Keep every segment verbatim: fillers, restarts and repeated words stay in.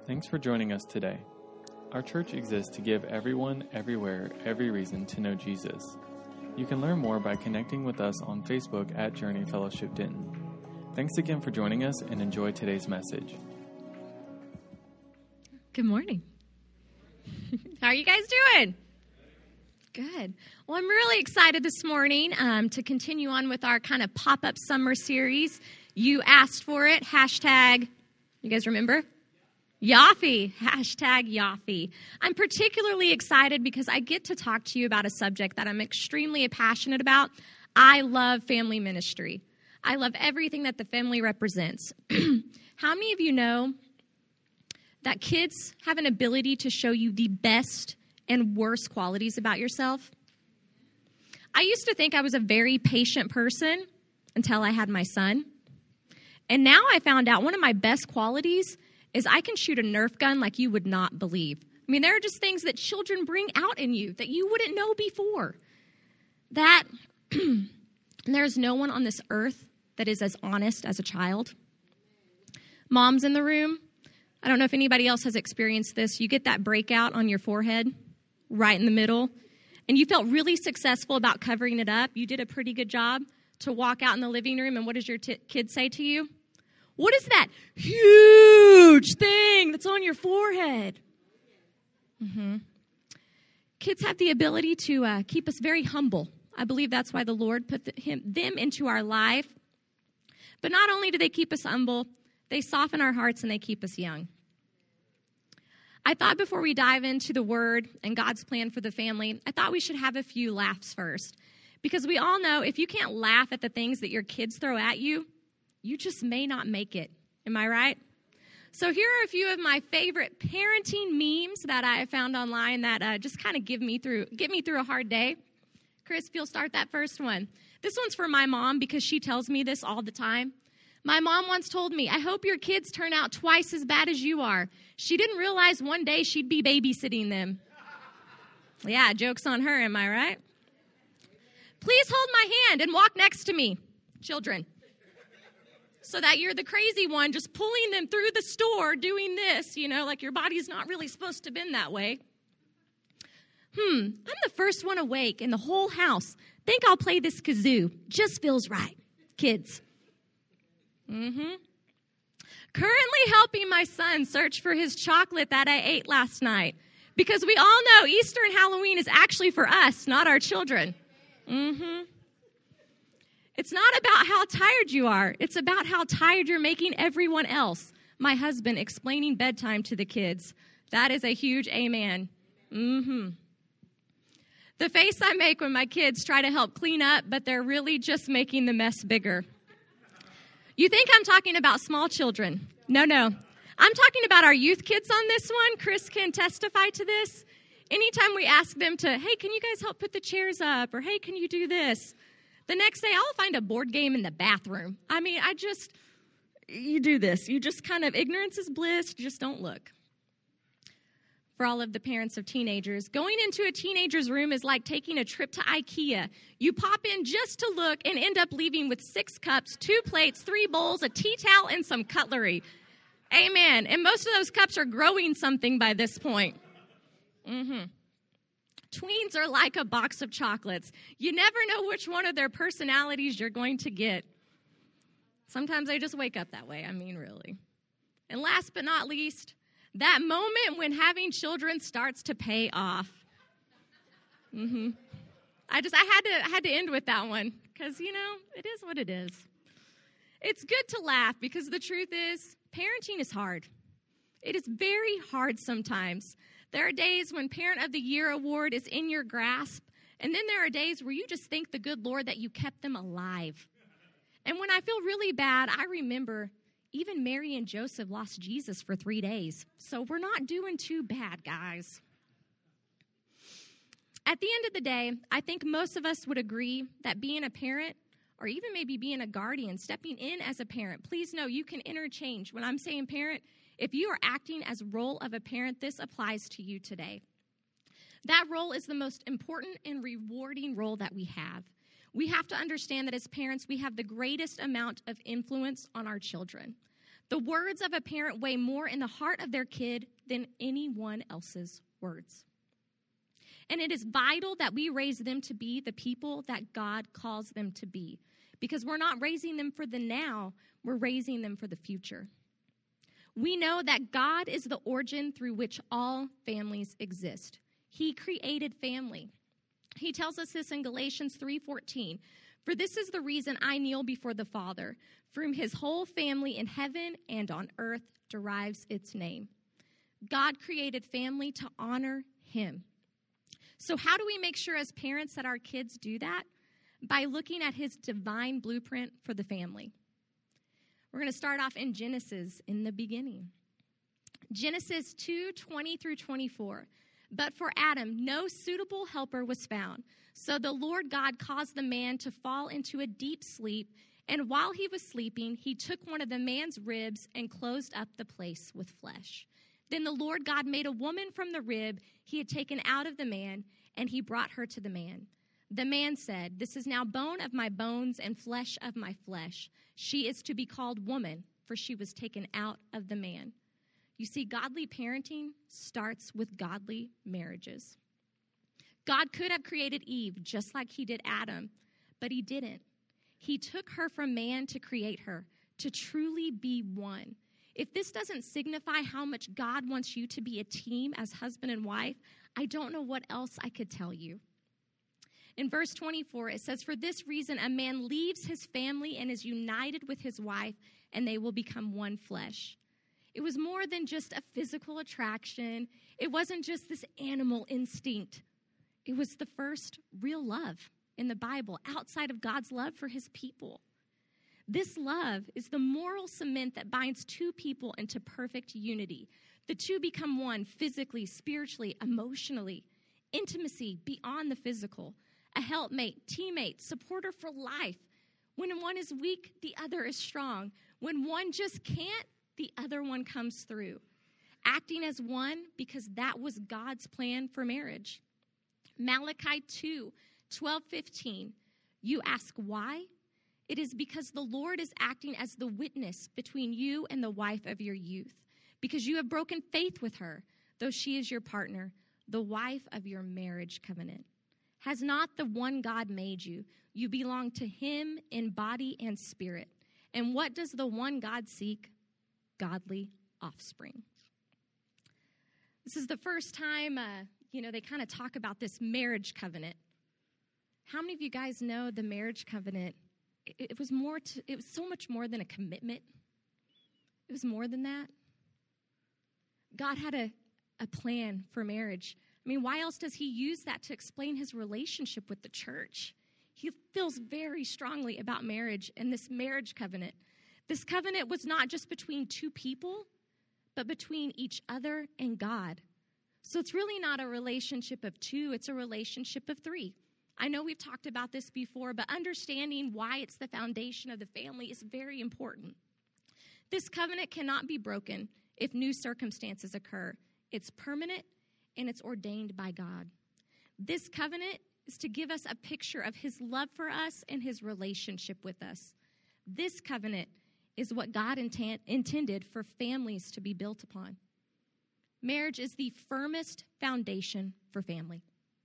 Thanks for joining us today. Our church exists to give everyone, everywhere, every reason to know Jesus. You can learn more by connecting with us on Facebook at Journey Fellowship Denton. Thanks again for joining us and enjoy today's message. Good morning. How are you guys doing? Good. Well, I'm really excited this morning um, to continue on with our kind of pop-up summer series. You asked for it. Hashtag, you guys remember? Yafi. Hashtag Yafi. I'm particularly excited because I get to talk to you about a subject that I'm extremely passionate about. I love family ministry. I love everything that the family represents. How many of you know that kids have an ability to show you the best and worst qualities about yourself? I used to think I was a very patient person until I had my son. And now I found out one of my best qualities is I can shoot a Nerf gun like you would not believe. I mean, there are just things that children bring out in you that you wouldn't know before. That there's no one on this earth that is as honest as a child. Moms in the room, I don't know if anybody else has experienced this. You get that breakout on your forehead right in the middle, and you felt really successful about covering it up. You did a pretty good job to walk out in the living room, and what does your t- kid say to you? What is that huge thing that's on your forehead? Mm-hmm. Kids have the ability to uh, keep us very humble. I believe that's why the Lord put the, him, them into our life. But not only do they keep us humble, they soften our hearts and they keep us young. I thought before we dive into the Word and God's plan for the family, I thought we should have a few laughs first. Because we all know if you can't laugh at the things that your kids throw at you, you just may not make it. Am I right? So here are a few of my favorite parenting memes that I found online that uh, just kind of give me through, get me through a hard day. Chris, if you'll start that first one. This one's for my mom because she tells me this all the time. My mom once told me, I hope your kids turn out twice as bad as you are. She didn't realize one day she'd be babysitting them. Yeah, joke's on her, am I right? Please hold my hand and walk next to me, children. So that you're the crazy one just pulling them through the store doing this, you know, like your body's not really supposed to bend that way. Hmm, I'm the first one awake in the whole house. Think I'll play this kazoo. Just feels right. Kids. Mm-hmm. Currently helping my son search for his chocolate that I ate last night. Because we all know Easter and Halloween is actually for us, not our children. Mm-hmm. It's not about how tired you are. It's about how tired you're making everyone else. My husband explaining bedtime to the kids. That is a huge amen. Mm-hmm. The face I make when my kids try to help clean up, but they're really just making the mess bigger. You think I'm talking about small children. No, no. I'm talking about our youth kids on this one. Chris can testify to this. Anytime we ask them to, hey, can you guys help put the chairs up? Or, hey, can you do this? The next day, I'll find a board game in the bathroom. I mean, I just, you do this. You just kind of, ignorance is bliss. You just don't look. For all of the parents of teenagers, going into a teenager's room is like taking a trip to IKEA. You pop in just to look and end up leaving with six cups, two plates, three bowls, a tea towel, and some cutlery. Amen. And most of those cups are growing something by this point. Mm-hmm. Tweens are like a box of chocolates. You never know which one of their personalities you're going to get. Sometimes they just wake up that way. I mean, really. And last but not least, that moment when having children starts to pay off. Mm-hmm. I just, I had to, I had to end with that one because, you know, it is what it is. It's good to laugh because the truth is parenting is hard. It is very hard sometimes. There are days when Parent of the Year award is in your grasp, and then there are days where you just thank the good Lord that you kept them alive. And when I feel really bad, I remember even Mary and Joseph lost Jesus for three days. So we're not doing too bad, guys. At the end of the day, I think most of us would agree that being a parent, or even maybe being a guardian, stepping in as a parent, please know you can interchange. When I'm saying parent, if you are acting as role of a parent, this applies to you today. That role is the most important and rewarding role that we have. We have to understand that as parents, we have the greatest amount of influence on our children. The words of a parent weigh more in the heart of their kid than anyone else's words. And it is vital that we raise them to be the people that God calls them to be, because we're not raising them for the now, we're raising them for the future. We know that God is the origin through which all families exist. He created family. He tells us this in Galatians three fourteen. For this is the reason I kneel before the Father, from his whole family in heaven and on earth derives its name. God created family to honor him. So how do we make sure as parents that our kids do that? By looking at his divine blueprint for the family. We're going to start off in Genesis, in the beginning. Genesis two twenty through twenty-four. But for Adam, no suitable helper was found. So the Lord God caused the man to fall into a deep sleep. And while he was sleeping, he took one of the man's ribs and closed up the place with flesh. Then the Lord God made a woman from the rib he had taken out of the man, and he brought her to the man. The man said, this is now bone of my bones and flesh of my flesh. She is to be called woman, for she was taken out of the man. You see, godly parenting starts with godly marriages. God could have created Eve just like he did Adam, but he didn't. He took her from man to create her, to truly be one. If this doesn't signify how much God wants you to be a team as husband and wife, I don't know what else I could tell you. In verse twenty-four, it says, for this reason, a man leaves his family and is united with his wife, and they will become one flesh. It was more than just a physical attraction. It wasn't just this animal instinct. It was the first real love in the Bible outside of God's love for his people. This love is the moral cement that binds two people into perfect unity. The two become one physically, spiritually, emotionally. Intimacy beyond the physical. A helpmate, teammate, supporter for life. When one is weak, the other is strong. When one just can't, the other one comes through. Acting as one because that was God's plan for marriage. Malachi two, twelve, fifteen. You ask why? It is because the Lord is acting as the witness between you and the wife of your youth. Because you have broken faith with her, though she is your partner, the wife of your marriage covenant. Has not the one God made you? You belong to him in body and spirit. And what does the one God seek? Godly offspring. This is the first time, uh, you know, they kind of talk about this marriage covenant. How many of you guys know the marriage covenant? It, it was more. To, it was so much more than a commitment. It was more than that. God had a, a plan for marriage. I mean, why else does he use that to explain his relationship with the church? He feels very strongly about marriage and this marriage covenant. This covenant was not just between two people, but between each other and God. So it's really not a relationship of two, it's a relationship of three. I know we've talked about this before, but understanding why it's the foundation of the family is very important. This covenant cannot be broken if new circumstances occur. It's permanent and it's ordained by God. This covenant is to give us a picture of his love for us and his relationship with us. This covenant is what God intent, intended for families to be built upon. Marriage is the firmest foundation for family.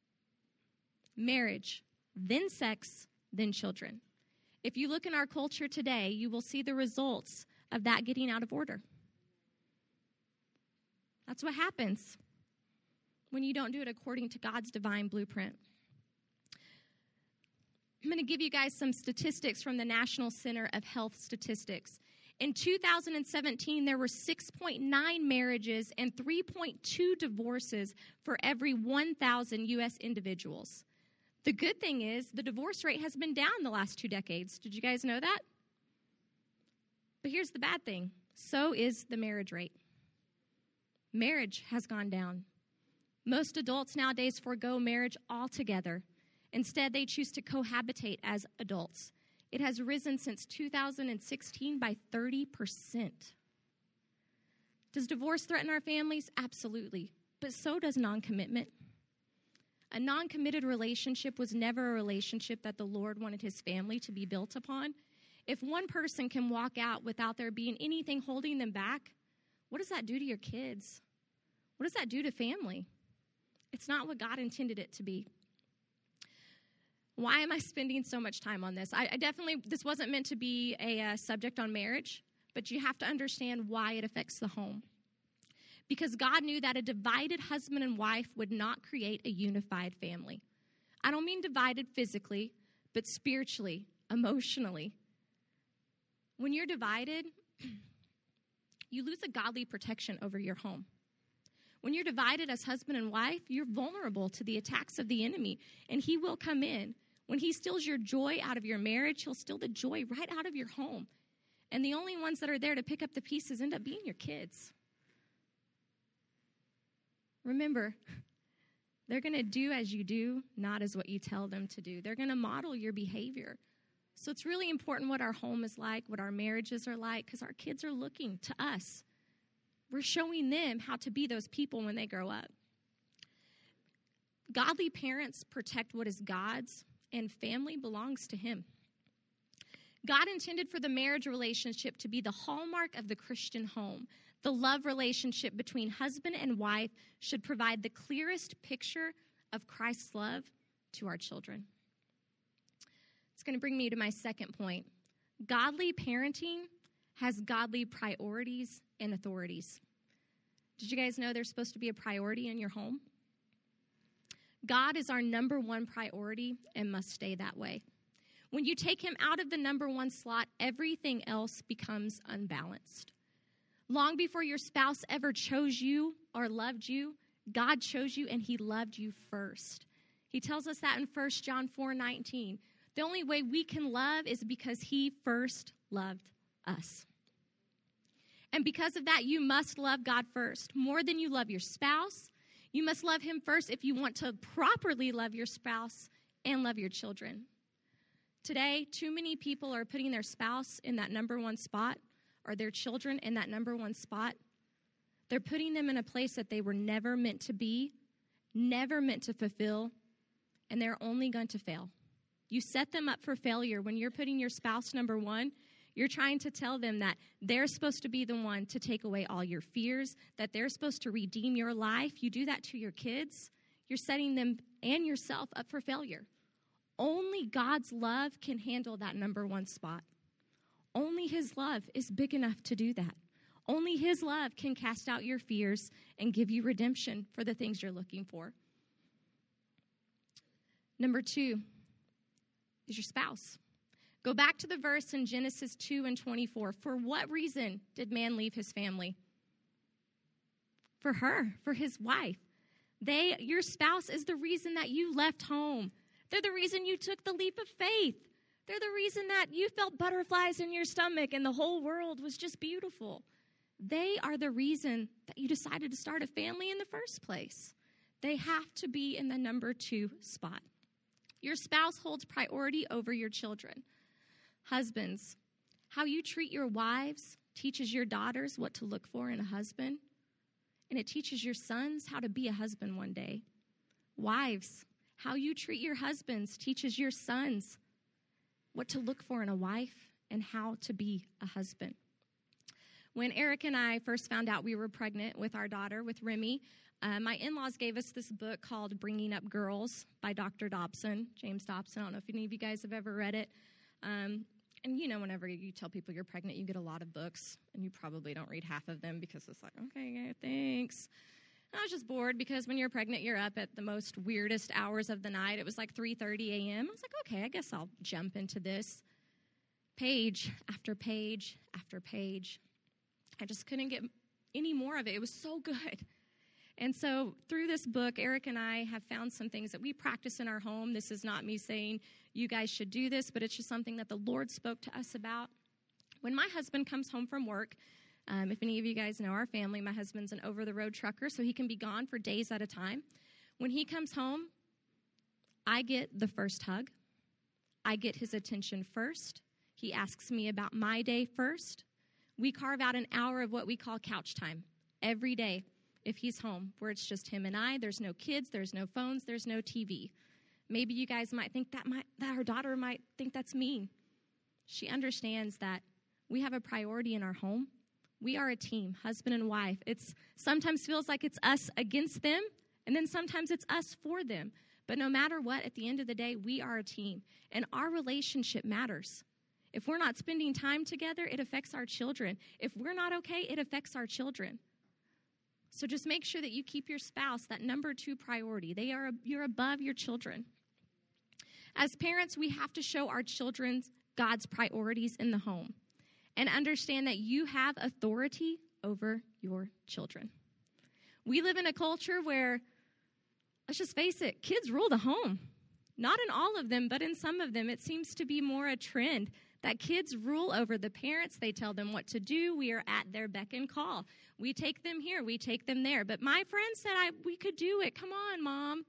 Marriage, then sex, then children. If you look in our culture today, you will see the results of that getting out of order. That's what happens when you don't do it according to God's divine blueprint. I'm going to give you guys some statistics from the National Center of Health Statistics. In two thousand seventeen, there were six point nine marriages and three point two divorces for every one thousand U S individuals. The good thing is the divorce rate has been down the last two decades. Did you guys know that? But here's the bad thing. So is the marriage rate. Marriage has gone down. Most adults nowadays forego marriage altogether. Instead, they choose to cohabitate as adults. It has risen since two thousand sixteen by thirty percent. Does divorce threaten our families? Absolutely. But so does non-commitment. A non-committed relationship was never a relationship that the Lord wanted his family to be built upon. If one person can walk out without there being anything holding them back, what does that do to your kids? What does that do to family? It's not what God intended it to be. Why am I spending so much time on this? I, I definitely, this wasn't meant to be a, a subject on marriage, but you have to understand why it affects the home. Because God knew that a divided husband and wife would not create a unified family. I don't mean divided physically, but spiritually, emotionally. When you're divided, you lose a godly protection over your home. When you're divided as husband and wife, you're vulnerable to the attacks of the enemy, and he will come in. When he steals your joy out of your marriage, he'll steal the joy right out of your home. And the only ones that are there to pick up the pieces end up being your kids. Remember, they're going to do as you do, not as what you tell them to do. They're going to model your behavior. So it's really important what our home is like, what our marriages are like, because our kids are looking to us. We're showing them how to be those people when they grow up. Godly parents protect what is God's, and family belongs to him. God intended for the marriage relationship to be the hallmark of the Christian home. The love relationship between husband and wife should provide the clearest picture of Christ's love to our children. It's going to bring me to my second point. Godly parenting has godly priorities and authorities. Did you guys know there's supposed to be a priority in your home? God is our number one priority and must stay that way. When you take him out of the number one slot, everything else becomes unbalanced. Long before your spouse ever chose you or loved you, God chose you and he loved you first. He tells us that in First John four nineteen. The only way we can love is because he first loved us. And because of that, you must love God first. More than you love your spouse, you must love him first if you want to properly love your spouse and love your children. Today, too many people are putting their spouse in that number one spot or their children in that number one spot. They're putting them in a place that they were never meant to be, never meant to fulfill, and they're only going to fail. You set them up for failure when you're putting your spouse number one. You're trying to tell them that they're supposed to be the one to take away all your fears, that they're supposed to redeem your life. You do that to your kids, you're setting them and yourself up for failure. Only God's love can handle that number one spot. Only his love is big enough to do that. Only his love can cast out your fears and give you redemption for the things you're looking for. Number two is your spouse. Go back to the verse in Genesis two and twenty-four. For what reason did man leave his family? For her, for his wife. They, your spouse is the reason that you left home. They're the reason you took the leap of faith. They're the reason that you felt butterflies in your stomach and the whole world was just beautiful. They are the reason that you decided to start a family in the first place. They have to be in the number two spot. Your spouse holds priority over your children. Husbands, how you treat your wives teaches your daughters what to look for in a husband, and it teaches your sons how to be a husband one day. Wives, how you treat your husbands teaches your sons what to look for in a wife and how to be a husband. When Eric and I first found out we were pregnant with our daughter, with Remy, uh, my in-laws gave us this book called Bringing Up Girls by Doctor Dobson, James Dobson. I don't know if any of you guys have ever read it. Um, and, you know, whenever you tell people you're pregnant, you get a lot of books, and you probably don't read half of them because it's like, okay, thanks. I was just bored because when you're pregnant, you're up at the most weirdest hours of the night. It was like three thirty a.m. I was like, okay, I guess I'll jump into this. Page after page after page. I just couldn't get any more of it. It was so good. And so through this book, Eric and I have found some things that we practice in our home. This is not me saying you guys should do this, but it's just something that the Lord spoke to us about. When my husband comes home from work, Um, if any of you guys know our family, my husband's an over-the-road trucker, so he can be gone for days at a time. When he comes home, I get the first hug. I get his attention first. He asks me about my day first. We carve out an hour of what we call couch time every day if he's home, where it's just him and I. There's no kids, there's no phones, there's no T V. Maybe you guys might think that, might, that our daughter might think that's mean. She understands that we have a priority in our home. We are a team, husband and wife. It's sometimes feels like it's us against them, and then sometimes it's us for them. But no matter what, at the end of the day, we are a team, and our relationship matters. If we're not spending time together, it affects our children. If we're not okay, it affects our children. So just make sure that you keep your spouse that number two priority. They are you're above your children. As parents, we have to show our children God's priorities in the home and understand that you have authority over your children. We live in a culture where, let's just face it, kids rule the home. Not in all of them, but in some of them, it seems to be more a trend that kids rule over the parents. They tell them what to do. We are at their beck and call. We take them here. We take them there. But my friend said I, we could do it. Come on, Mom.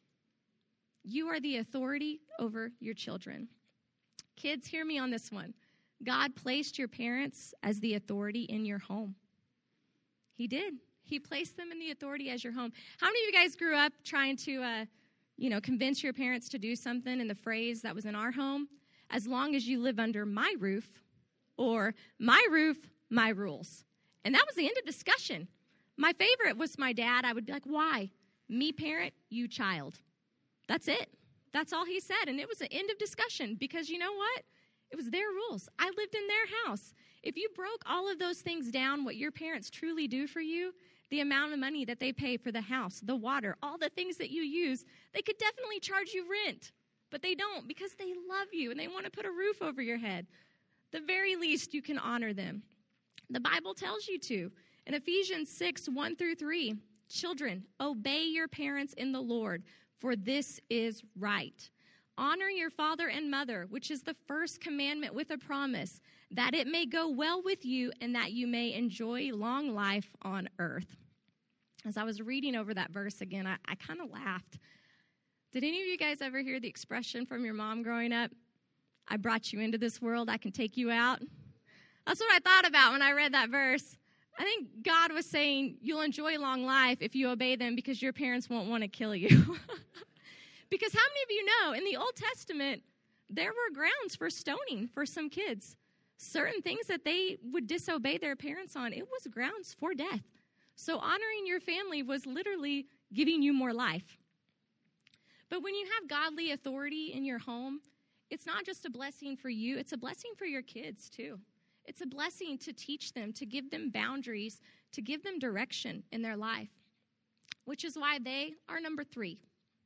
You are the authority over your children. Kids, hear me on this one. God placed your parents as the authority in your home. He did. He placed them in the authority as your home. How many of you guys grew up trying to, uh, you know, convince your parents to do something in the phrase that was in our home? As long as you live under my roof, or my roof, my rules. And that was the end of discussion. My favorite was my dad. I would be like, why? Me parent, you child. That's it. That's all he said. And it was the end of discussion because you know what? It was their rules. I lived in their house. If you broke all of those things down, what your parents truly do for you, the amount of money that they pay for the house, the water, all the things that you use, they could definitely charge you rent. But they don't because they love you and they want to put a roof over your head. The very least, you can honor them. The Bible tells you to. In Ephesians six, one through three, children, obey your parents in the Lord, for this is right. Honor your father and mother, which is the first commandment with a promise, that it may go well with you and that you may enjoy long life on earth. As I was reading over that verse again, I, I kind of laughed. Did any of you guys ever hear the expression from your mom growing up? I brought you into this world, I can take you out. That's what I thought about when I read that verse. I think God was saying you'll enjoy long life if you obey them because your parents won't want to kill you. Because how many of you know in the Old Testament, there were grounds for stoning for some kids. Certain things that they would disobey their parents on, it was grounds for death. So honoring your family was literally giving you more life. But when you have godly authority in your home, it's not just a blessing for you, it's a blessing for your kids too. It's a blessing to teach them, to give them boundaries, to give them direction in their life, which is why they are number three.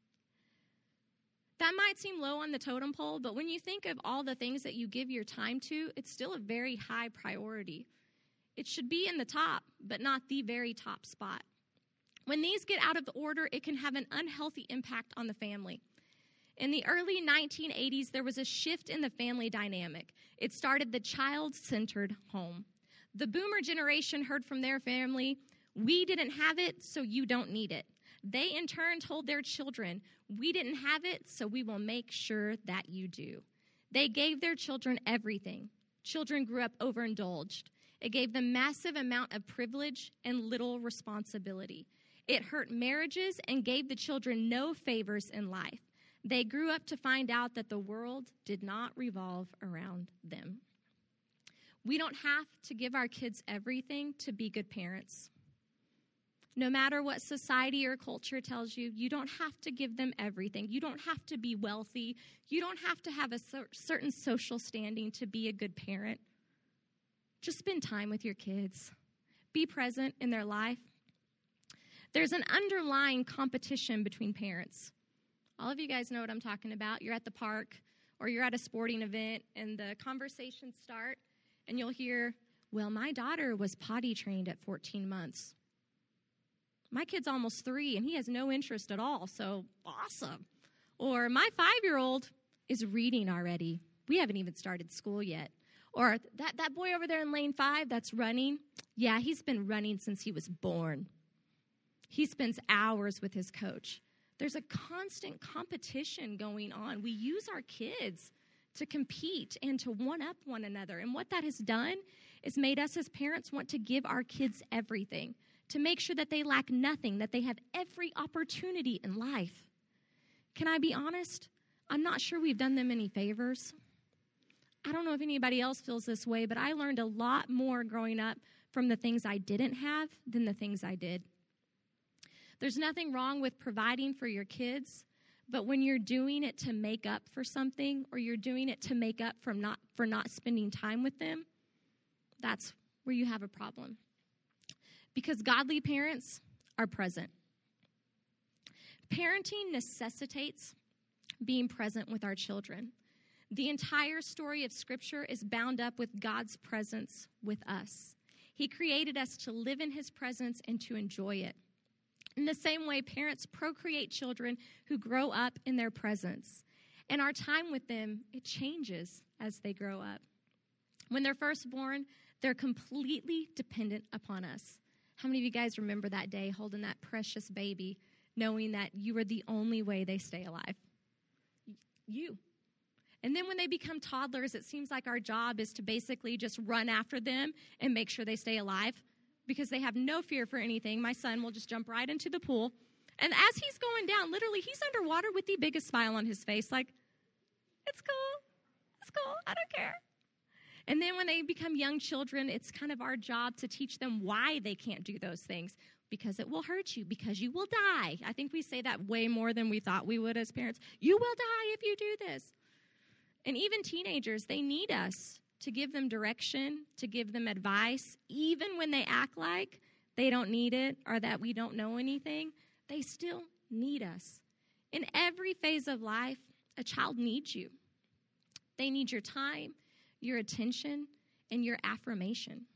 That might seem low on the totem pole, but when you think of all the things that you give your time to, it's still a very high priority. It should be in the top, but not the very top spot. When these get out of order, it can have an unhealthy impact on the family. In the early nineteen eighties, there was a shift in the family dynamic. It started the child-centered home. The boomer generation heard from their family, we didn't have it, so you don't need it. They, in turn, told their children, we didn't have it, so we will make sure that you do. They gave their children everything. Children grew up overindulged. It gave them massive amount of privilege and little responsibility. It hurt marriages and gave the children no favors in life. They grew up to find out that the world did not revolve around them. We don't have to give our kids everything to be good parents. No matter what society or culture tells you, you don't have to give them everything. You don't have to be wealthy. You don't have to have a certain social standing to be a good parent. Just spend time with your kids. Be present in their life. There's an underlying competition between parents. All of you guys know what I'm talking about. You're at the park or you're at a sporting event and the conversations start and you'll hear, well, my daughter was potty trained at fourteen months. My kid's almost three and he has no interest at all, so awesome. Or my five-year-old is reading already. We haven't even started school yet. Or that, that boy over there in lane five that's running, yeah, he's been running since he was born. He spends hours with his coach. There's a constant competition going on. We use our kids to compete and to one-up one another. And what that has done is made us as parents want to give our kids everything, to make sure that they lack nothing, that they have every opportunity in life. Can I be honest? I'm not sure we've done them any favors. I don't know if anybody else feels this way, but I learned a lot more growing up from the things I didn't have than the things I did. There's nothing wrong with providing for your kids, but when you're doing it to make up for something, or you're doing it to make up from not for not spending time with them, that's where you have a problem. Because godly parents are present. Parenting necessitates being present with our children. The entire story of Scripture is bound up with God's presence with us. He created us to live in His presence and to enjoy it. In the same way, parents procreate children who grow up in their presence. And our time with them, it changes as they grow up. When they're first born, they're completely dependent upon us. How many of you guys remember that day holding that precious baby, knowing that you are the only way they stay alive? You. And then when they become toddlers, it seems like our job is to basically just run after them and make sure they stay alive because they have no fear for anything. My son will just jump right into the pool. And as he's going down, literally, he's underwater with the biggest smile on his face, like, it's cool. It's cool. I don't care. And then when they become young children, it's kind of our job to teach them why they can't do those things. Because it will hurt you, because you will die. I think we say that way more than we thought we would as parents. You will die if you do this. And even teenagers, they need us to give them direction, to give them advice. Even when they act like they don't need it or that we don't know anything, they still need us. In every phase of life, a child needs you. They need your time, your attention, and your affirmation.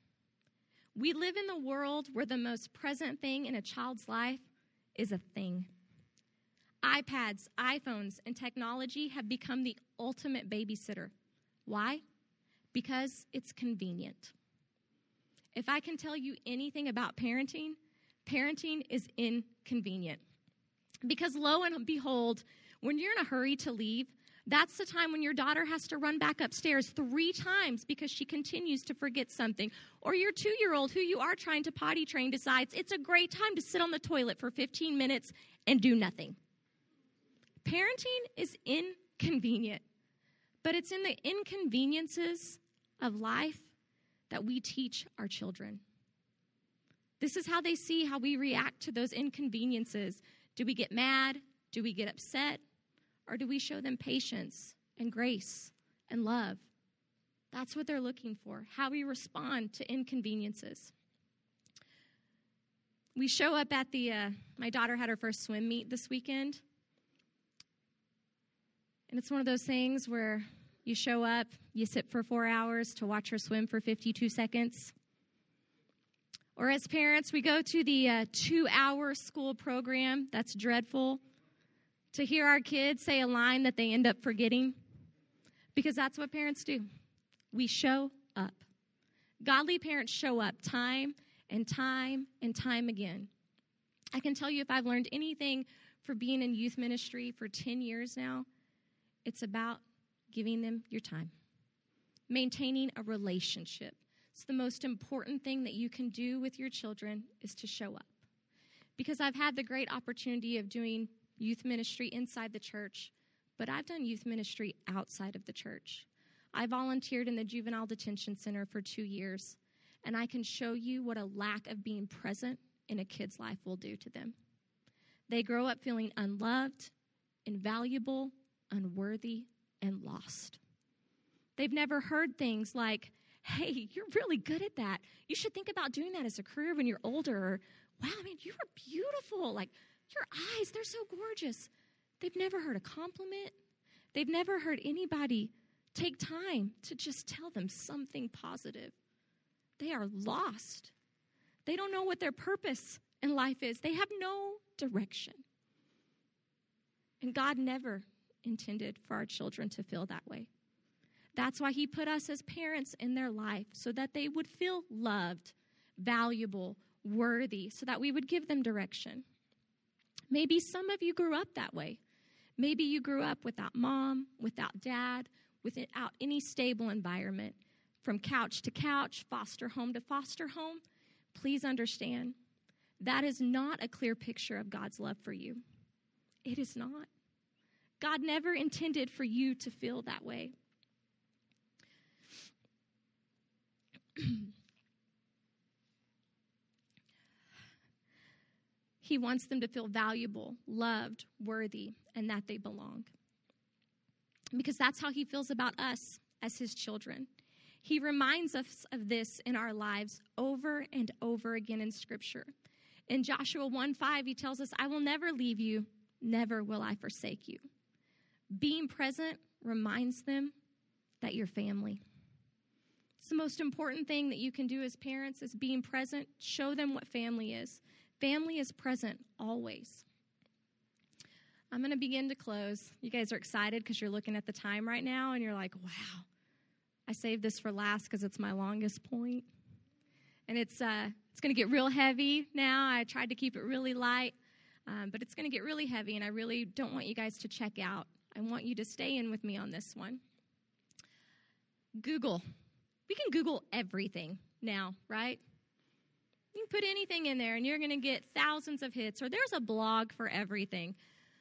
We live in the world where the most present thing in a child's life is a thing. iPads, iPhones, and technology have become the ultimate babysitter. Why? Because it's convenient. If I can tell you anything about parenting, parenting is inconvenient. Because lo and behold, when you're in a hurry to leave, that's the time when your daughter has to run back upstairs three times because she continues to forget something. Or your two-year-old who you are trying to potty train decides it's a great time to sit on the toilet for fifteen minutes and do nothing. Parenting is inconvenient, but it's in the inconveniences of life that we teach our children. This is how they see how we react to those inconveniences. Do we get mad? Do we get upset? Or do we show them patience and grace and love? That's what they're looking for, how we respond to inconveniences. We show up at the, uh, my daughter had her first swim meet this weekend. And it's one of those things where you show up, you sit for four hours to watch her swim for fifty-two seconds. Or as parents, we go to the uh, two-hour school program. That's dreadful. To hear our kids say a line that they end up forgetting. Because that's what parents do. We show up. Godly parents show up time and time and time again. I can tell you if I've learned anything for being in youth ministry for ten years now, it's about giving them your time. Maintaining a relationship. It's the most important thing that you can do with your children is to show up. Because I've had the great opportunity of doing youth ministry inside the church, but I've done youth ministry outside of the church. I volunteered in the Juvenile Detention Center for two years, and I can show you what a lack of being present in a kid's life will do to them. They grow up feeling unloved, invaluable, unworthy, and lost. They've never heard things like, hey, you're really good at that. You should think about doing that as a career when you're older. Or, wow, I mean, you are beautiful. Like, your eyes, they're so gorgeous. They've never heard a compliment. They've never heard anybody take time to just tell them something positive. They are lost. They don't know what their purpose in life is. They have no direction. And God never intended for our children to feel that way. That's why He put us as parents in their life, so that they would feel loved, valuable, worthy, so that we would give them direction. Maybe some of you grew up that way. Maybe you grew up without mom, without dad, without any stable environment. From couch to couch, foster home to foster home. Please understand, that is not a clear picture of God's love for you. It is not. God never intended for you to feel that way. He wants them to feel valuable, loved, worthy, and that they belong. Because that's how he feels about us as his children. He reminds us of this in our lives over and over again in Scripture. In Joshua one five, he tells us, I will never leave you, never will I forsake you. Being present reminds them that you're family. It's the most important thing that you can do as parents is being present. Show them what family is. Family is present always. I'm going to begin to close. You guys are excited because you're looking at the time right now and you're like, wow, I saved this for last because it's my longest point. And it's uh, it's going to get real heavy now. I tried to keep it really light, um, but it's going to get really heavy, and I really don't want you guys to check out. I want you to stay in with me on this one. Google. We can Google everything now, right? You can put anything in there, and you're going to get thousands of hits, or there's a blog for everything.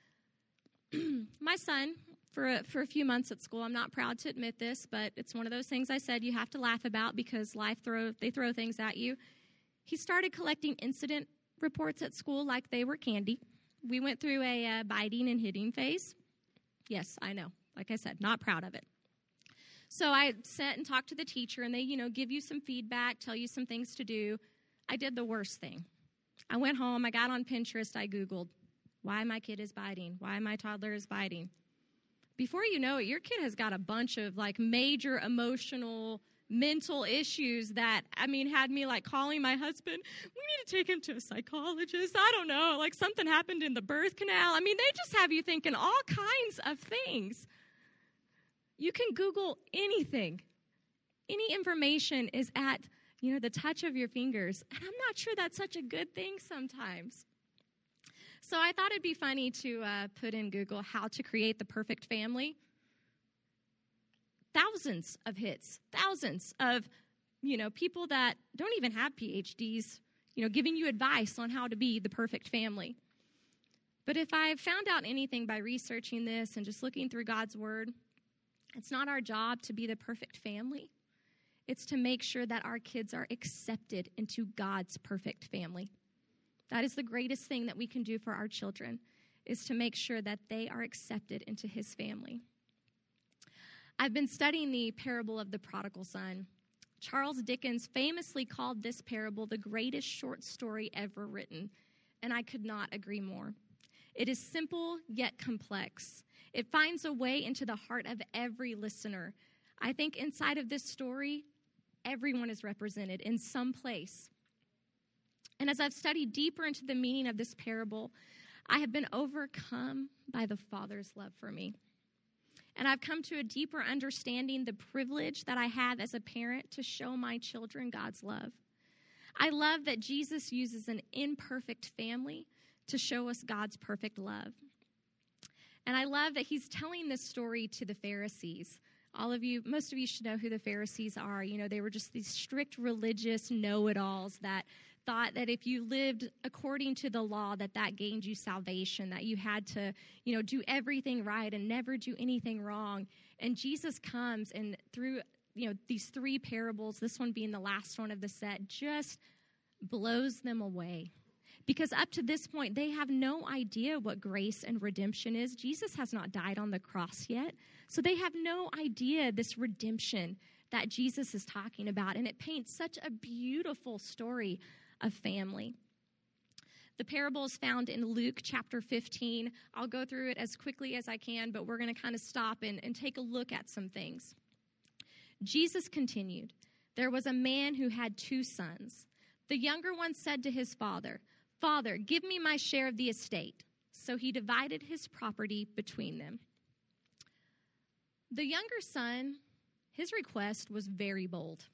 My son, for a, for a few months at school, I'm not proud to admit this, but it's one of those things I said you have to laugh about because life throw they throw things at you. He started collecting incident reports at school like they were candy. We went through a uh, biting and hitting phase. Yes, I know. Like I said, not proud of it. So I sat and talked to the teacher, and they, you know, give you some feedback, tell you some things to do. I did the worst thing. I went home, I got on Pinterest, I Googled, why my kid is biting, why my toddler is biting. Before you know it, your kid has got a bunch of, like, major emotional, mental issues that, I mean, had me, like, calling my husband, we need to take him to a psychologist. I don't know, like, something happened in the birth canal. I mean, they just have you thinking all kinds of things. You can Google anything. Any information is at, you know, the touch of your fingers. And I'm not sure that's such a good thing sometimes. So I thought it'd be funny to uh, put in Google how to create the perfect family. Thousands of hits, thousands of, you know, people that don't even have P H Ds, you know, giving you advice on how to be the perfect family. But if I've found out anything by researching this and just looking through God's Word, it's not our job to be the perfect family. It's to make sure that our kids are accepted into God's perfect family. That is the greatest thing that we can do for our children, is to make sure that they are accepted into his family. I've been studying the parable of the prodigal son. Charles Dickens famously called this parable the greatest short story ever written, and I could not agree more. It is simple yet complex. It finds a way into the heart of every listener. I think inside of this story, everyone is represented in some place. And as I've studied deeper into the meaning of this parable, I have been overcome by the Father's love for me. And I've come to a deeper understanding the privilege that I have as a parent to show my children God's love. I love that Jesus uses an imperfect family to show us God's perfect love. And I love that he's telling this story to the Pharisees. All of you, most of you should know who the Pharisees are. You know, they were just these strict religious know-it-alls that thought that if you lived according to the law, that that gained you salvation, that you had to, you know, do everything right and never do anything wrong. And Jesus comes and through, you know, these three parables, this one being the last one of the set, just blows them away. Because up to this point, they have no idea what grace and redemption is. Jesus has not died on the cross yet. So they have no idea this redemption that Jesus is talking about. And it paints such a beautiful story of family. The parable is found in Luke chapter fifteen. I'll go through it as quickly as I can, but we're going to kind of stop and, and take a look at some things. Jesus continued, "There was a man who had two sons. The younger one said to his father, 'Father, give me my share of the estate.' So he divided his property between them." The younger son, his request was very bold.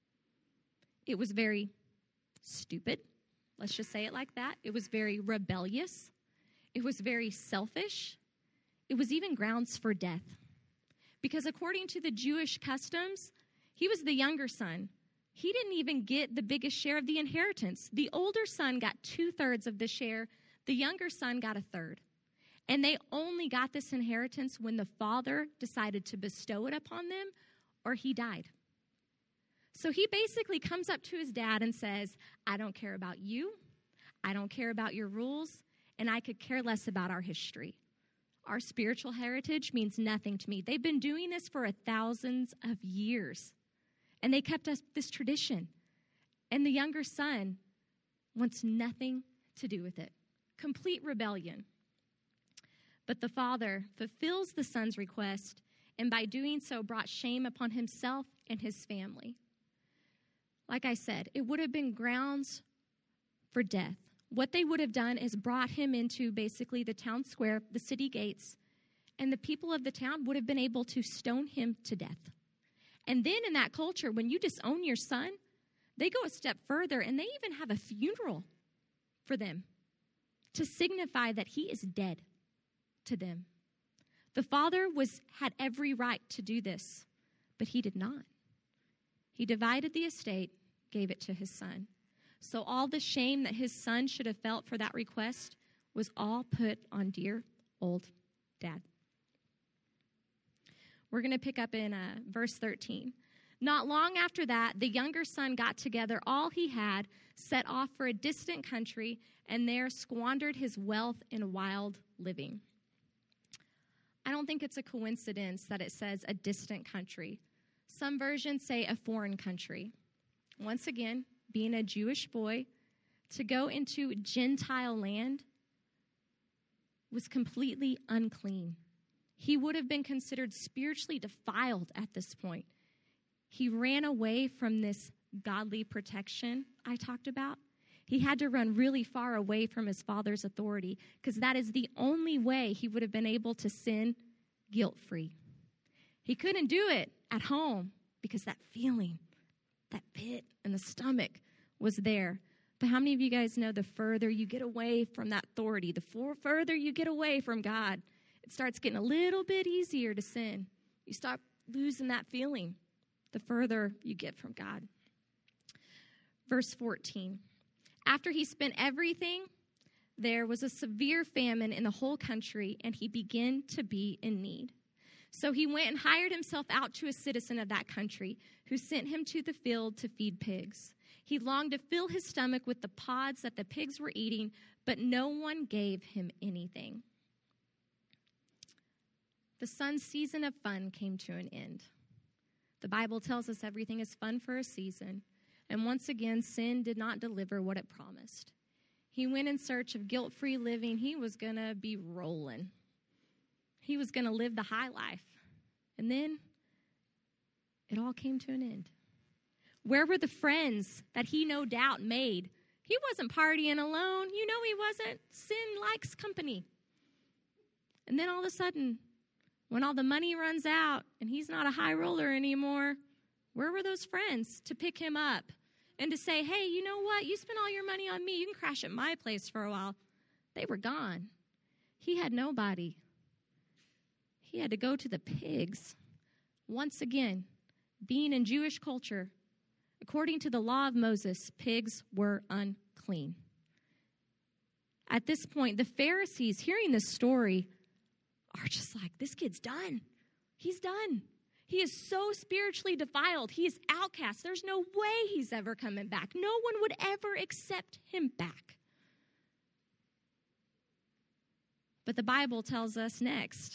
It was very stupid. Let's just say it like that. It was very rebellious. It was very selfish. It was even grounds for death. Because according to the Jewish customs, he was the younger son. He didn't even get the biggest share of the inheritance. The older son got two-thirds of the share. The younger son got a third. And they only got this inheritance when the father decided to bestow it upon them or he died. So he basically comes up to his dad and says, I don't care about you. I don't care about your rules. And I could care less about our history. Our spiritual heritage means nothing to me. They've been doing this for thousands of years. And they kept us this tradition. And the younger son wants nothing to do with it. Complete rebellion. But the father fulfills the son's request, and by doing so brought shame upon himself and his family. Like I said, it would have been grounds for death. What they would have done is brought him into basically the town square, the city gates, and the people of the town would have been able to stone him to death. And then in that culture, when you disown your son, they go a step further and they even have a funeral for them to signify that he is dead to them. The father was had every right to do this, but he did not. He divided the estate, gave it to his son. So all the shame that his son should have felt for that request was all put on dear old dad. We're going to pick up in uh, verse thirteen. Not long after that, the younger son got together all he had, set off for a distant country, and there squandered his wealth in wild living. I don't think it's a coincidence that it says a distant country. Some versions say a foreign country. Once again, being a Jewish boy, to go into Gentile land was completely unclean. He would have been considered spiritually defiled at this point. He ran away from this godly protection I talked about. He had to run really far away from his father's authority because that is the only way he would have been able to sin guilt-free. He couldn't do it at home because that feeling, that pit in the stomach was there. But how many of you guys know the further you get away from that authority, the for- further you get away from God, it starts getting a little bit easier to sin. You start losing that feeling the further you get from God. Verse fourteen. After he spent everything, there was a severe famine in the whole country, and he began to be in need. So he went and hired himself out to a citizen of that country, who sent him to the field to feed pigs. He longed to fill his stomach with the pods that the pigs were eating, but no one gave him anything. The son's season of fun came to an end. The Bible tells us everything is fun for a season. And once again, sin did not deliver what it promised. He went in search of guilt-free living. He was going to be rolling. He was going to live the high life. And then it all came to an end. Where were the friends that he no doubt made? He wasn't partying alone. You know he wasn't. Sin likes company. And then all of a sudden, when all the money runs out and he's not a high roller anymore, where were those friends to pick him up and to say, hey, you know what? You spent all your money on me. You can crash at my place for a while. They were gone. He had nobody. He had to go to the pigs. Once again, being in Jewish culture, according to the law of Moses, pigs were unclean. At this point, the Pharisees, hearing this story, are just like, this kid's done. He's done. He is so spiritually defiled. He is outcast. There's no way he's ever coming back. No one would ever accept him back. But the Bible tells us next.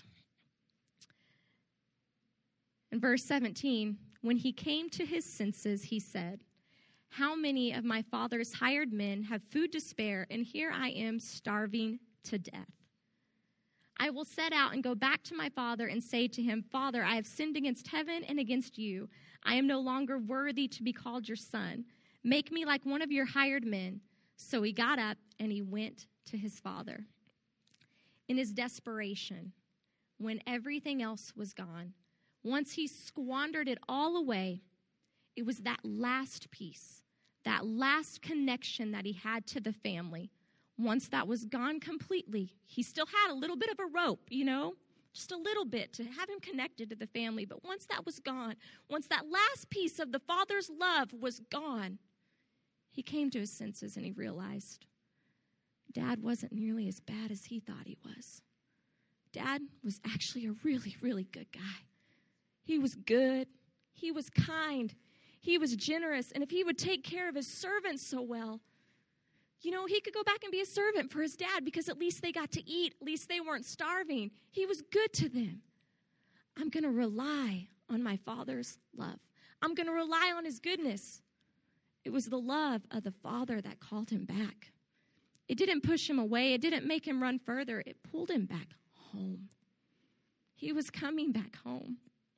In verse seventeen, when he came to his senses, he said, how many of my father's hired men have food to spare, and here I am starving to death? I will set out and go back to my father and say to him, Father, I have sinned against heaven and against you. I am no longer worthy to be called your son. Make me like one of your hired men. So he got up and he went to his father. In his desperation, when everything else was gone, once he squandered it all away, it was that last piece, that last connection that he had to the family. Once that was gone completely, he still had a little bit of a rope, you know, just a little bit to have him connected to the family. But once that was gone, once that last piece of the father's love was gone, he came to his senses and he realized Dad wasn't nearly as bad as he thought he was. Dad was actually a really, really good guy. He was good. He was kind. he was generous, and if he would take care of his servants so well, you know, he could go back and be a servant for his dad because at least they got to eat. At least they weren't starving. He was good to them. I'm going to rely on my Father's love. I'm going to rely on his goodness. It was the love of the Father that called him back. It didn't push him away. It didn't make him run further. It pulled him back home. He was coming back home.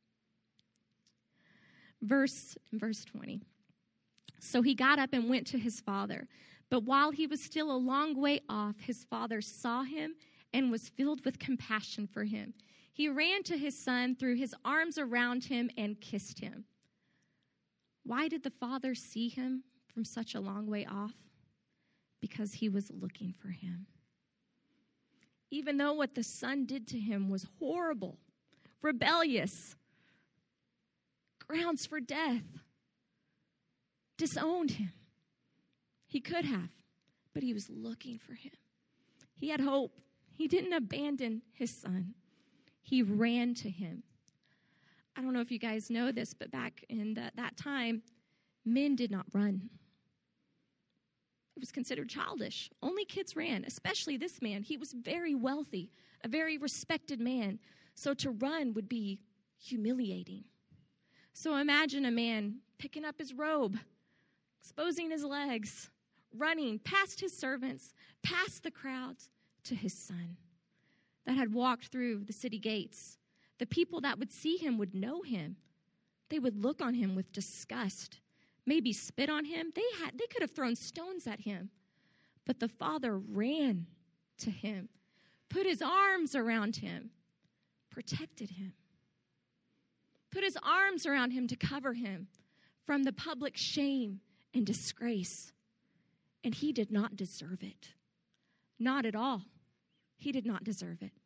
Verse, verse twenty. So he got up and went to his father. But while he was still a long way off, his father saw him and was filled with compassion for him. He ran to his son, threw his arms around him, and kissed him. Why did the father see him from such a long way off? Because he was looking for him. Even though what the son did to him was horrible, rebellious, grounds for death, disowned him. He could have, but he was looking for him. He had hope. He didn't abandon his son. He ran to him. I don't know if you guys know this, but back in the, that time, men did not run. It was considered childish. Only kids ran, especially this man. He was very wealthy, a very respected man. So to run would be humiliating. So imagine a man picking up his robe, exposing his legs, running past his servants, past the crowds, to his son that had walked through the city gates. The people that would see him would know him. They would look on him with disgust, maybe spit on him. They had they could have thrown stones at him. But the father ran to him, put his arms around him, protected him, put his arms around him to cover him from the public shame and disgrace. And he did not deserve it. Not at all. He did not deserve it.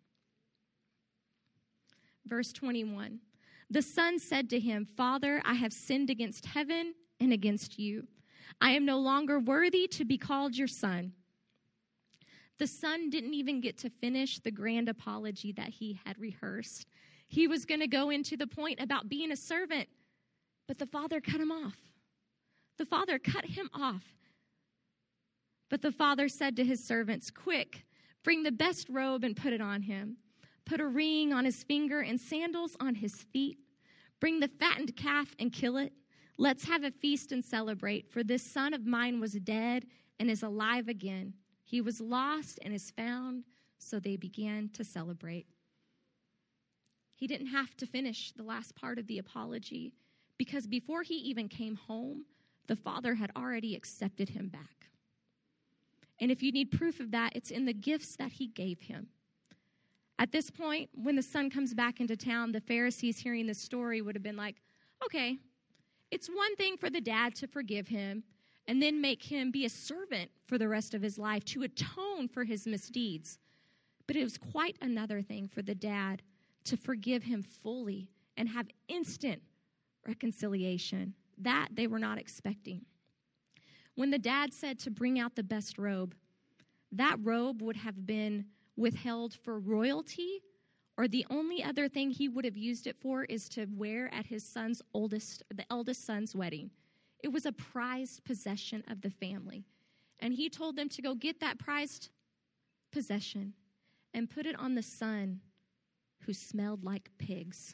Verse twenty-one, the son said to him, Father, I have sinned against heaven and against you. I am no longer worthy to be called your son. The son didn't even get to finish the grand apology that he had rehearsed. He was going to go into the point about being a servant, but the father cut him off. The father cut him off. But the father said to his servants, quick, bring the best robe and put it on him. Put a ring on his finger and sandals on his feet. Bring the fattened calf and kill it. Let's have a feast and celebrate, for this son of mine was dead and is alive again. He was lost and is found, so they began to celebrate. He didn't have to finish the last part of the apology, because before he even came home, the father had already accepted him back. And if you need proof of that, it's in the gifts that he gave him. At this point, when the son comes back into town, the Pharisees hearing this story would have been like, okay, it's one thing for the dad to forgive him and then make him be a servant for the rest of his life to atone for his misdeeds. But it was quite another thing for the dad to forgive him fully and have instant reconciliation. That they were not expecting. When the dad said to bring out the best robe, that robe would have been withheld for royalty, or the only other thing he would have used it for is to wear at his son's oldest, the eldest son's wedding. It was a prized possession of the family. And he told them to go get that prized possession and put it on the son who smelled like pigs,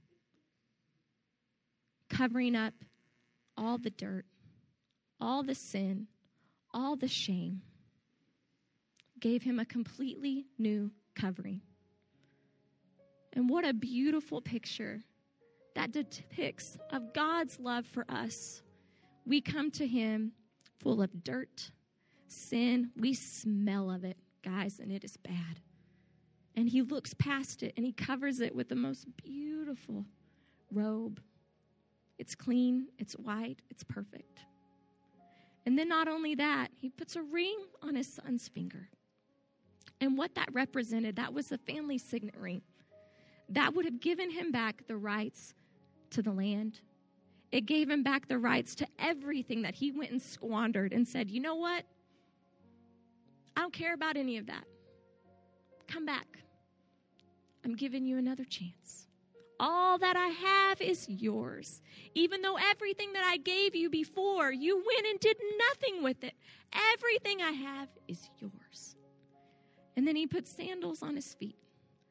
covering up all the dirt, all the sin, all the shame. Gave him a completely new covering. And what a beautiful picture that depicts of God's love for us. We come to him full of dirt, sin. We smell of it, guys, and it is bad. And he looks past it and he covers it with the most beautiful robe. It's clean, it's white, it's perfect. And then not only that, he puts a ring on his son's finger. And what that represented, that was a family signet ring. That would have given him back the rights to the land. It gave him back the rights to everything that he went and squandered and said, you know what? I don't care about any of that. Come back. I'm giving you another chance. All that I have is yours. Even though everything that I gave you before, you went and did nothing with it. Everything I have is yours. And then he put sandals on his feet.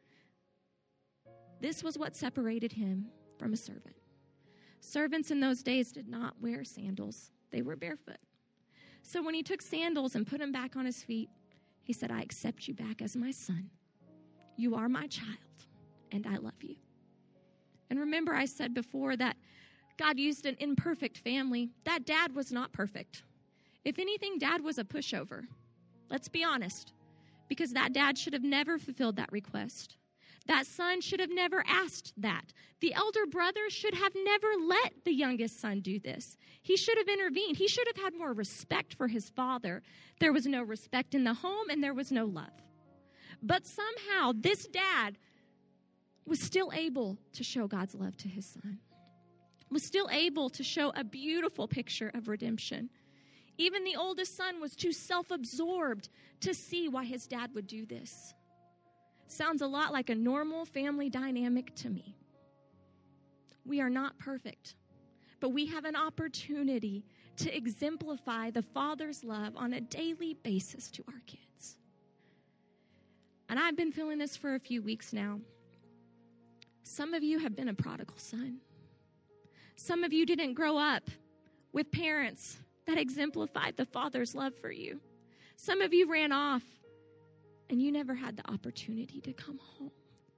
This was what separated him from a servant. Servants in those days did not wear sandals. They were barefoot. So when he took sandals and put them back on his feet, he said, I accept you back as my son. You are my child, and I love you. And remember, I said before that God used an imperfect family. That dad was not perfect. If anything, dad was a pushover. Let's be honest, because that dad should have never fulfilled that request. That son should have never asked that. The elder brother should have never let the youngest son do this. He should have intervened. He should have had more respect for his father. There was no respect in the home, and there was no love. But somehow, this dad was still able to show God's love to his son, was still able to show a beautiful picture of redemption. Even the oldest son was too self-absorbed to see why his dad would do this. Sounds a lot like a normal family dynamic to me. We are not perfect, but we have an opportunity to exemplify the Father's love on a daily basis to our kids. And I've been feeling this for a few weeks now. Some of you have been a prodigal son. Some of you didn't grow up with parents that exemplified the Father's love for you. Some of you ran off and you never had the opportunity to come home.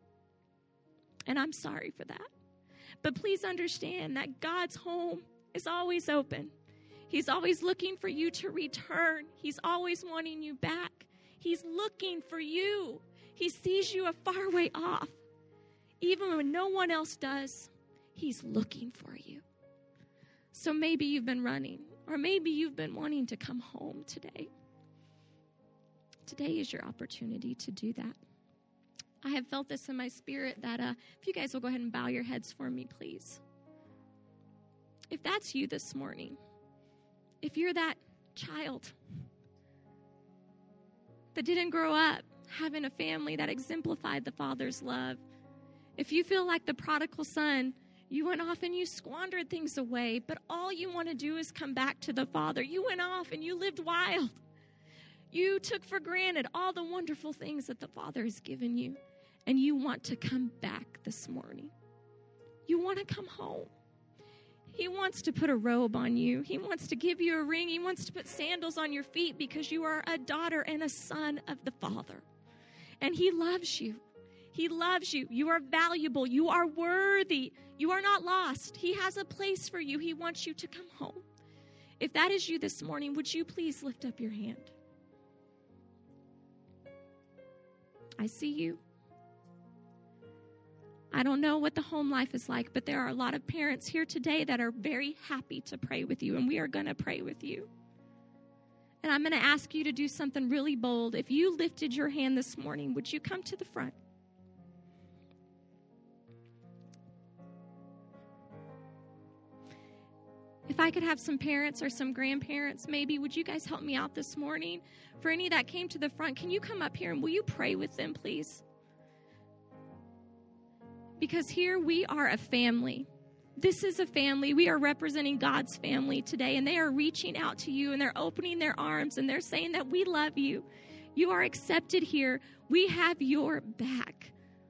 And I'm sorry for that. But please understand that God's home is always open. He's always looking for you to return. He's always wanting you back. He's looking for you. He sees you a far way off. Even when no one else does, he's looking for you. So maybe you've been running, or maybe you've been wanting to come home today. Today is your opportunity to do that. I have felt this in my spirit that uh, if you guys will go ahead and bow your heads for me, please. If that's you this morning, if you're that child that didn't grow up having a family that exemplified the Father's love, if you feel like the prodigal son, you went off and you squandered things away, but all you want to do is come back to the Father. You went off and you lived wild. You took for granted all the wonderful things that the Father has given you, and you want to come back this morning. You want to come home. He wants to put a robe on you. He wants to give you a ring. He wants to put sandals on your feet because you are a daughter and a son of the Father. And he loves you. He loves you. You are valuable. You are worthy. You are not lost. He has a place for you. He wants you to come home. If that is you this morning, would you please lift up your hand? I see you. I don't know what the home life is like, but there are a lot of parents here today that are very happy to pray with you, and we are going to pray with you. And I'm going to ask you to do something really bold. If you lifted your hand this morning, would you come to the front? If I could have some parents or some grandparents, maybe, would you guys help me out this morning? For any that came to the front, can you come up here and will you pray with them, please? Because here we are a family. This is a family. We are representing God's family today, and they are reaching out to you, and they're opening their arms, and they're saying that we love you. You are accepted here. We have your back.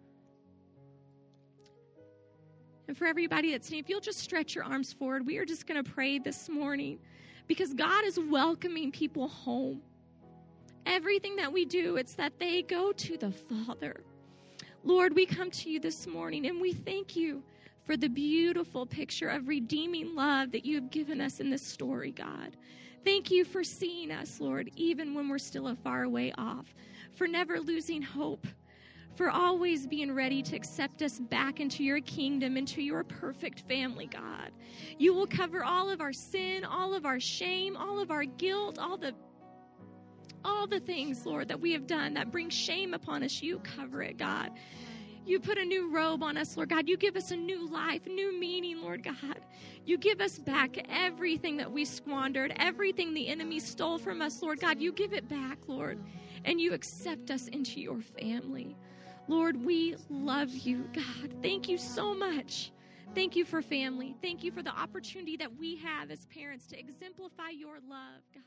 And for everybody that's sitting, if you'll just stretch your arms forward, we are just going to pray this morning because God is welcoming people home. Everything that we do, it's that they go to the Father. Lord, we come to you this morning and we thank you for the beautiful picture of redeeming love that you have given us in this story, God. Thank you for seeing us, Lord, even when we're still a far way off, for never losing hope, for always being ready to accept us back into your kingdom, into your perfect family, God. You will cover all of our sin, all of our shame, all of our guilt, all the all the things, Lord, that we have done that bring shame upon us. You cover it, God. You put a new robe on us, Lord God. You give us a new life, new meaning, Lord God. You give us back everything that we squandered, everything the enemy stole from us, Lord God. You give it back, Lord, and you accept us into your family. Lord, we love you, God. Thank you so much. Thank you for family. Thank you for the opportunity that we have as parents to exemplify your love, God.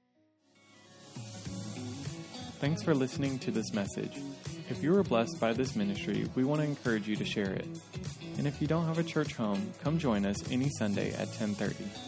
Thanks for listening to this message. If you were blessed by this ministry, we want to encourage you to share it. And if you don't have a church home, come join us any Sunday at ten thirty.